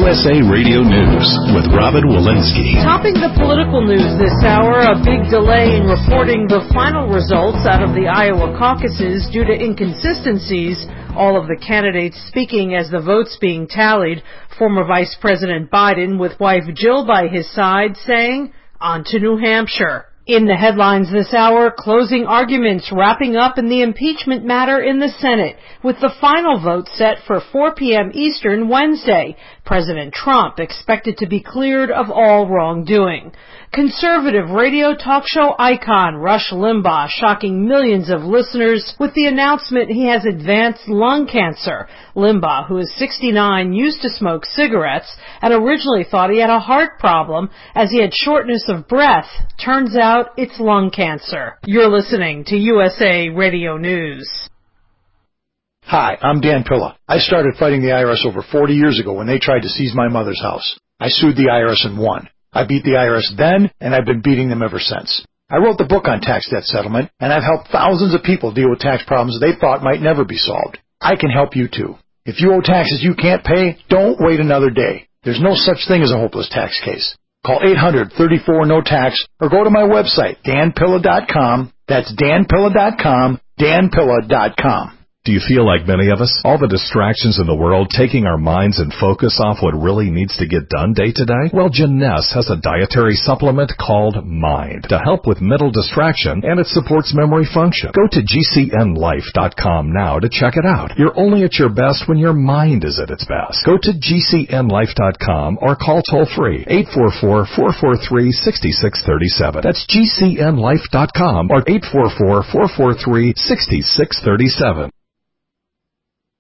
USA Radio News with Robin Walensky. Topping the political news this hour, a big delay in reporting the final results out of the Iowa caucuses due to inconsistencies. All of the candidates speaking as the votes being tallied. Former Vice President Biden with wife Jill by his side saying, on to New Hampshire. In the headlines this hour, closing arguments wrapping up in the impeachment matter in the Senate, with the final vote set for 4 p.m. Eastern Wednesday. President Trump expected to be cleared of all wrongdoing. Conservative radio talk show icon Rush Limbaugh shocking millions of listeners with the announcement he has advanced lung cancer. Limbaugh, who is 69, used to smoke cigarettes and originally thought he had a heart problem as he had shortness of breath. Turns out it's lung cancer. You're listening to USA Radio News. Hi, I'm Dan Pilla. I started fighting the IRS over 40 years ago when they tried to seize my mother's house. I sued the IRS and won. I beat the IRS then, and I've been beating them ever since. I wrote the book on tax debt settlement, and I've helped thousands of people deal with tax problems they thought might never be solved. I can help you too. If you owe taxes you can't pay, don't wait another day. There's no such thing as a hopeless tax case. Call 800-34-NO-TAX or go to my website, danpilla.com. That's danpilla.com, danpilla.com. Do you feel like many of us? All the distractions in the world taking our minds and focus off what really needs to get done day to day? Well, Jeunesse has a dietary supplement called Mind to help with mental distraction, and it supports memory function. Go to gcnlife.com now to check it out. You're only at your best when your mind is at its best. Go to gcnlife.com or call toll-free 844-443-6637. That's gcnlife.com or 844-443-6637.